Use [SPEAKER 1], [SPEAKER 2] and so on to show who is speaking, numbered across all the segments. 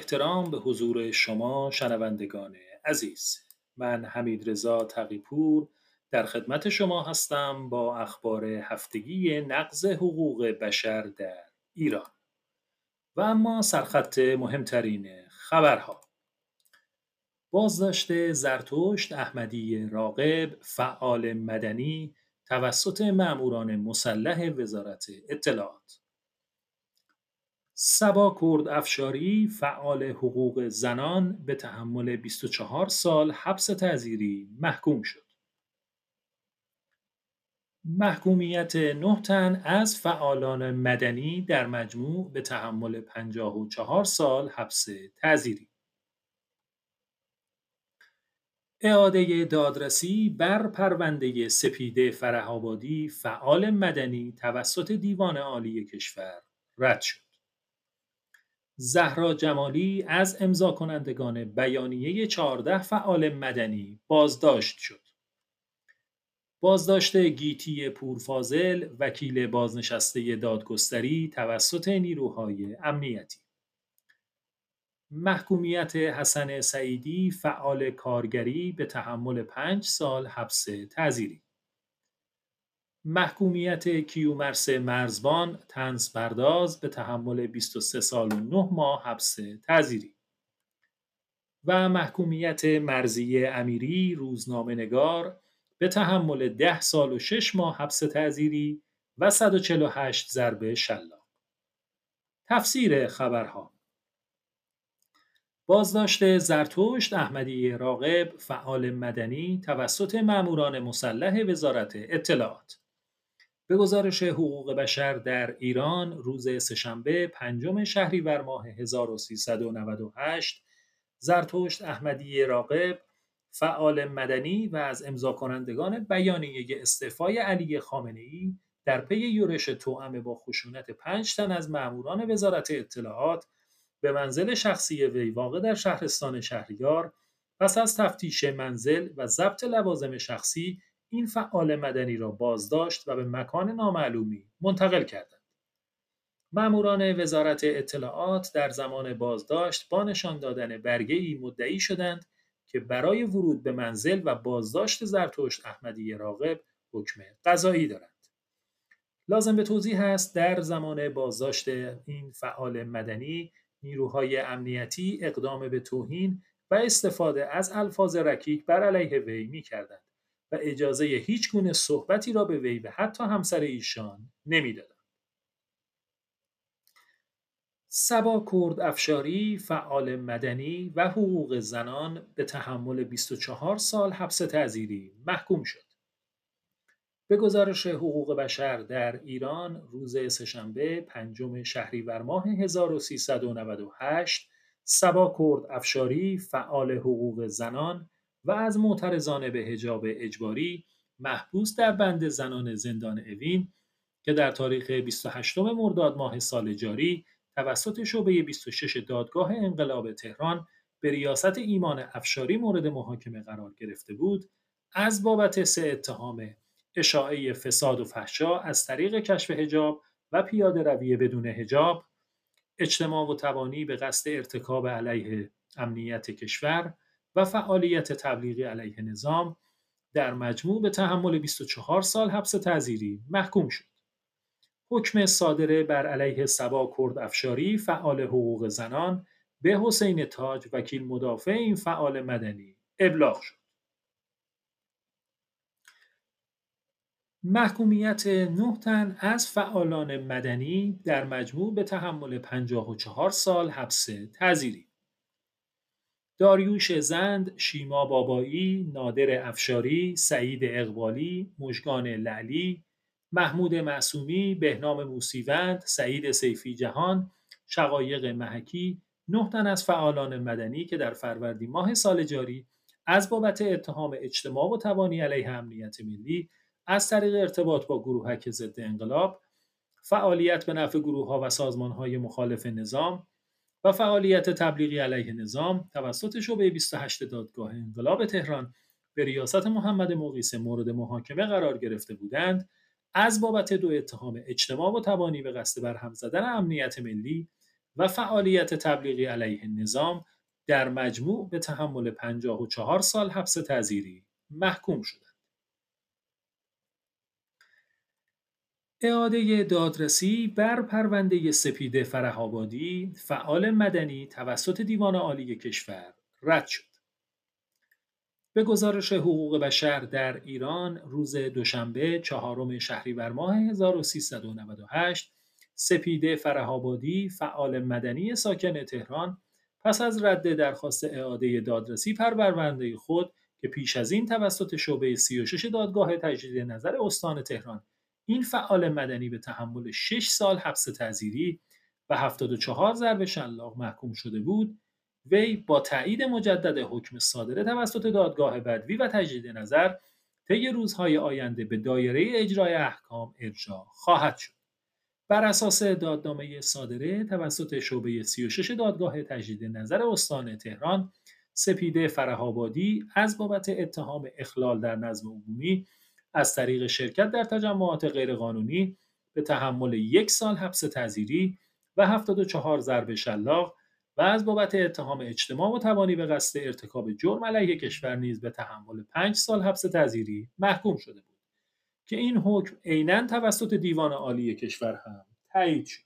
[SPEAKER 1] احترام به حضور شما شنوندگان عزیز. من حمیدرضا تقی‌پور در خدمت شما هستم با اخبار هفتگی نقض حقوق بشر در ایران. و اما سرخط مهمترین خبرها: بازداشت زرتشت احمدی راغب، فعال مدنی، توسط ماموران مسلح وزارت اطلاعات. صبا کردافشاری، فعال حقوق زنان، به تحمل 24 سال حبس تعزیری محکوم شد. محکومیت 9 تن از فعالان مدنی در مجموع به تحمل 54 سال حبس تعزیری. اعاده دادرسی بر پرونده سپیده فره‌آبادی، فعال مدنی، توسط دیوان عالی کشور رد شد. زهرا جمالی از امضا کنندگان بیانیه 14 فعال مدنی بازداشت شد. بازداشت گیتی پورفاضل، وکیل بازنشسته دادگستری توسط نیروهای امنیتی. محکومیت حسن سعیدی، فعال کارگری، به تحمل 5 سال حبس تعزیری. محکومیت کیومرث مرزبان، طنز پرداز، به تحمل 23 سال و 9 ماه حبس تعزیری. و محکومیت مرضیه امیری، روزنامه‌نگار، به تحمل 10 سال و 6 ماه حبس تعزیری و 148 ضرب شلاق. تفسیر خبرها: بازداشت زرتشت احمدی راغب، فعال مدنی، توسط ماموران مسلح وزارت اطلاعات. به گزارش حقوق بشر در ایران روز سه‌شنبه 5 شهریور ماه 1398، زرتشت احمدی راغب، فعال مدنی و از امضا کنندگان بیانیه استعفای علی خامنه‌ای در پی یورش توأم با خشونت 5 تن از ماموران وزارت اطلاعات به منزل شخصی وی واقع در شهرستان شهریار، پس از تفتیش منزل و ضبط لوازم شخصی، این فعال مدنی را بازداشت و به مکان نامعلومی منتقل کردند. ماموران وزارت اطلاعات در زمان بازداشت با نشان دادن برگه‌ای مدعی شدند که برای ورود به منزل و بازداشت زرتشت احمدی راغب حکم قضایی دارند. لازم به توضیح است در زمان بازداشت این فعال مدنی، نیروهای امنیتی اقدام به توهین و استفاده از الفاظ رکیک بر علیه وی می‌کردند و اجازه هیچ گونه صحبتی را به وی و حتی همسر ایشان نمی‌دادند. صبا کردافشاری، فعال مدنی و حقوق زنان، به تحمل 24 سال حبس تعزیری محکوم شد. به گزارش حقوق بشر در ایران روز سه‌شنبه 5 شهریور ماه 1398، صبا کردافشاری، فعال حقوق زنان و از معترضان به حجاب اجباری، محبوس در بند زنان زندان اوین، که در تاریخ 28 مرداد ماه سال جاری توسط شعبه 26 دادگاه انقلاب تهران به ریاست ایمان افشاری مورد محاکمه قرار گرفته بود، از بابت 3 اتهام اشاعه فساد و فحشا از طریق کشف حجاب و پیاده روی بدون حجاب، اجتماع و تبانی به قصد ارتکاب علیه امنیت کشور و فعالیت تبلیغی علیه نظام، در مجموع به تحمل 24 سال حبس تعزیری محکوم شد. حکم صادره بر علیه صبا کردافشاری، فعال حقوق زنان، به حسین تاج، وکیل مدافع این فعال مدنی ابلاغ شد. محکومیت 9 تن از فعالان مدنی در مجموع به تحمل 54 سال حبس تعزیری. داریوش زند، شیما بابایی، نادر افشاری، سعید اقبالی، مژگان لعلی، محمود معصومی، بهنام موسیوند، سعید سیفی جهان، شقایق محکی، 9 تن از فعالان مدنی که در فروردین ماه سال جاری از بابت اتهام اجتماع و تبانی علیه امنیت ملی از طریق ارتباط با گروهک ضد انقلاب، فعالیت به نفع گروه‌ها و سازمان‌های مخالف نظام و فعالیت تبلیغی علیه نظام توسط شعبه 28 دادگاه انقلاب تهران به ریاست محمد مقیس مورد محاکمه قرار گرفته بودند، از بابت 2 اتهام اجتماع و تبانی به قصد برهم زدن امنیت ملی و فعالیت تبلیغی علیه نظام در مجموع به تحمل 54 سال حبس تعزیری محکوم شدند. اعاده دادرسی بر پرونده سپید فره‌آبادی فعال مدنی توسط دیوان عالی کشور رد شد. به گزارش حقوق بشر در ایران روز دوشنبه چهارم شهریور ماه 1398 سپید فره‌آبادی فعال مدنی ساکن تهران پس از رد درخواست اعاده دادرسی پرونده خود که پیش از این توسط شعبه 36 دادگاه تجدید نظر استان تهران این فعال مدنی به تحمل 6 سال حبس تعزیری و 74 ضرب شلاق محکوم شده بود، وی با تایید مجدد حکم صادره توسط دادگاه بدوی و تجدید نظر طی روزهای آینده به دایره اجرای احکام ارجاع خواهد شد. بر اساس دادنامه صادره توسط شعبه 36 دادگاه تجدید نظر استان تهران، سپید فره‌آبادی از بابت اتهام اخلال در نظم عمومی از طریق شرکت در تجمعات غیرقانونی به تحمل 1 سال حبس تعزیری و 74 ضرب شلاق و از بابت اتهام اجتماع و توانی به قصد ارتکاب جرم علیه کشور نیز به تحمل 5 سال حبس تعزیری محکوم شده بود که این حکم عیناً توسط دیوان عالی کشور هم تایید شد.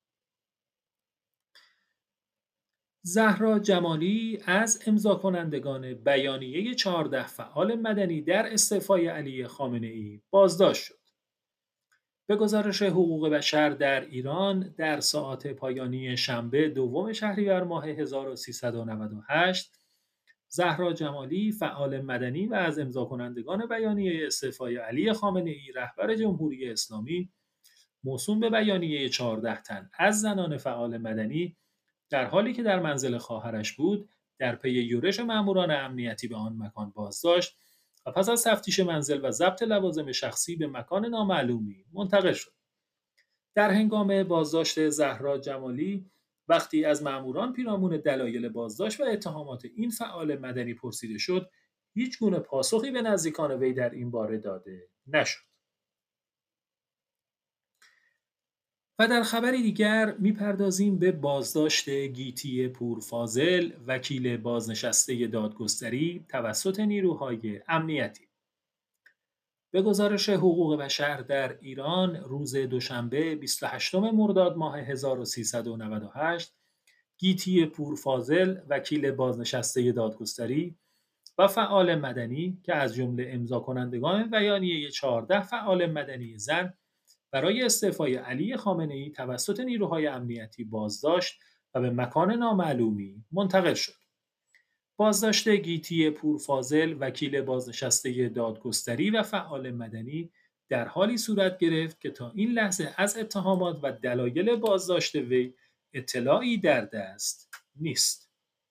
[SPEAKER 1] زهرا جمالی از امضاکنندگان بیانیه 14 فعال مدنی در استعفای علی خامنه‌ای بازداشت شد. به گزارش حقوق بشر در ایران در ساعات پایانی شنبه دوم شهریور ماه 1398 زهرا جمالی فعال مدنی و از امضاکنندگان بیانیه استعفای علی خامنه‌ای رهبر جمهوری اسلامی موسوم به بیانیه 14 تن از زنان فعال مدنی در حالی که در منزل خواهرش بود در پی یورش ماموران امنیتی به آن مکان بازداشت و پس از تفتیش منزل و ضبط لوازم شخصی به مکان نامعلومی منتقل شد. در هنگام بازداشت زهرا جمالی وقتی از ماموران پیرامون دلایل بازداشت و اتهامات این فعال مدنی پرسیده شد، هیچ گونه پاسخی به نزدیکان وی در این باره داده نشد. و در خبری دیگر میپردازیم به بازداشت گیتی پورفاضل وکیل بازنشسته دادگستری توسط نیروهای امنیتی. به گزارش حقوق بشر در ایران روز دوشنبه 28 مرداد ماه 1398 گیتی پورفاضل وکیل بازنشسته دادگستری و فعال مدنی که از جمله امضاکنندگان بیانیه 14 فعال مدنی زن برای استعفای علی خامنه‌ای توسط نیروهای امنیتی بازداشت و به مکان نامعلومی منتقل شد. بازداشت گیتی پورفاضل وکیل بازنشسته دادگستری و فعال مدنی در حالی صورت گرفت که تا این لحظه از اتهامات و دلایل بازداشت وی اطلاعی در دست نیست.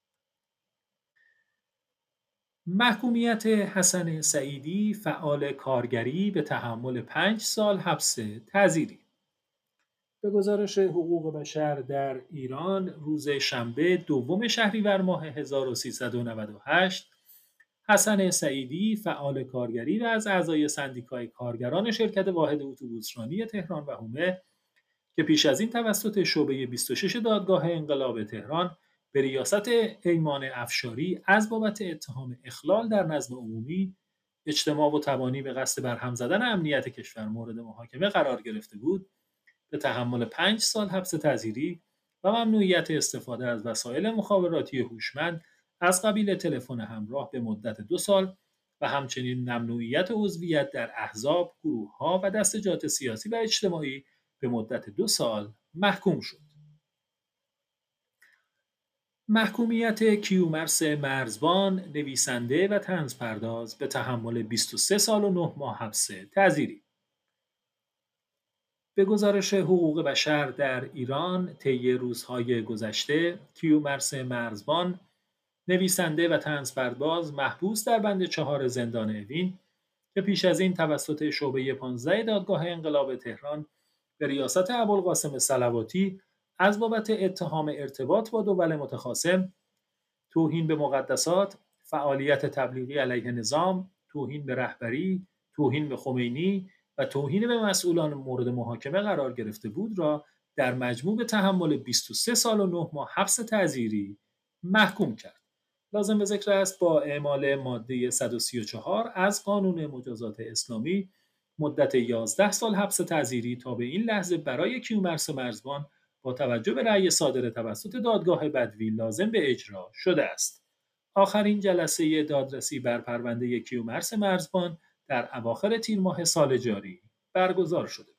[SPEAKER 1] محکومیت حسن سعیدی فعال کارگری به تحمل 5 سال حبس تعزیری. به گزارش حقوق بشر در ایران روز شنبه دوم شهریور ماه 1398 حسن سعیدی فعال کارگری و از اعضای سندیکای کارگران شرکت واحد اتوبوسرانی تهران و حومه که پیش از این توسط شعبه 26 دادگاه انقلاب تهران به ریاست ایمان افشاری از بابت اتهام اخلال در نظم عمومی، اجتماع و تبانی به قصد برهم زدن امنیت کشور مورد محاکمه قرار گرفته بود، به تحمل 5 سال حبس تعزیری و ممنوعیت استفاده از وسایل مخابراتی هوشمند از قبیل تلفن همراه به مدت 2 سال و همچنین ممنوعیت عضویت در احزاب، گروه‌ها و دستجات سیاسی و اجتماعی به مدت 2 سال محکوم شد. محکومیت کیومرث مرزبان نویسنده و طنزپرداز به تحمل 23 سال و 9 ماه حبس تعزیری. به گزارش حقوق بشر در ایران طی روزهای گذشته کیومرث مرزبان نویسنده و طنزپرداز محبوس در بند 4 زندان اوین که پیش از این توسط شعبه 15 دادگاه انقلاب تهران به ریاست ابوالقاسم صلواتی از بابت اتهام ارتباط با دول متخاصم، توهین به مقدسات، فعالیت تبلیغی علیه نظام، توهین به رهبری، توهین به خمینی و توهین به مسئولان مورد محاکمه قرار گرفته بود را در مجموع به تحمل 23 سال و 9 ماه حبس تعزیری محکوم کرد. لازم به ذکر است با اعمال ماده 134 از قانون مجازات اسلامی مدت 11 سال حبس تعزیری تا به این لحظه برای کیومرث مرزبان با توجه به رأی صادر توسط دادگاه بدوی لازم به اجرا شده است. آخرین جلسه دادرسی بر پرونده کیومرث مرزبان در اواخر تیر ماه سال جاری برگزار شده.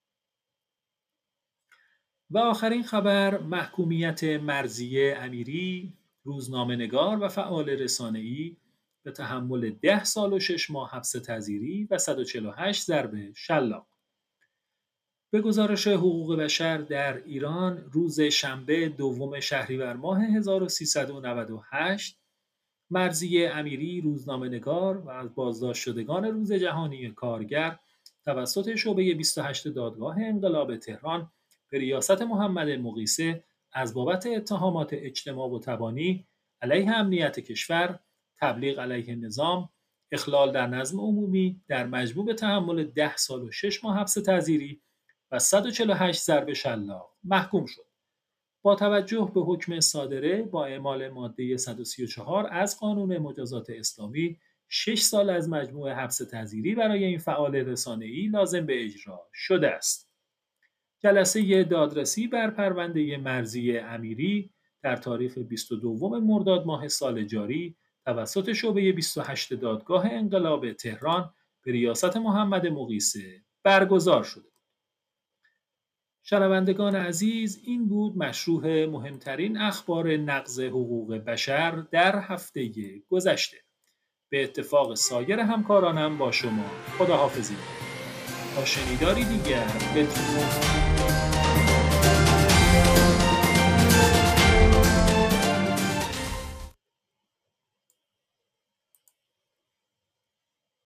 [SPEAKER 1] و آخرین خبر، محکومیت مرضیه امیری، روزنامه‌نگار و فعال رسانه‌ای به تحمل 10 سال و 6 ماه حبس تعزیری و 148 ضرب شلاق. به گزارش حقوق بشر در ایران روز شنبه دوم شهریور ماه 1398 مرضیه امیری، روزنامه‌نگار و از بازداشت شدگان روز جهانی کارگر توسط شعبه 28 دادگاه انقلاب تهران به ریاست محمد مقیسه از بابت اتهامات اجتماع و تبانی علیه امنیت کشور، تبلیغ علیه نظام، اخلال در نظم عمومی در مجموع به تحمل 10 سال و 6 ماه حبس تعزیری و 148 ضرب شلاق محکوم شد. با توجه به حکم صادره با اعمال ماده 134 از قانون مجازات اسلامی 6 سال از مجموع حبس تعزیری برای این فعال رسانه‌ای لازم به اجرا شده است. جلسه دادرسی بر پرونده مرضیه امیری در تاریخ 22 مرداد ماه سال جاری توسط شعبه 28 دادگاه انقلاب تهران به ریاست محمد مقیسه برگزار شده. شنوندگان عزیز، این بود مشروح مهمترین اخبار نقض حقوق بشر در هفته گذشته. به اتفاق سایر همکارانم با شما خداحافظی. تا شنیداری دیگر بدرود.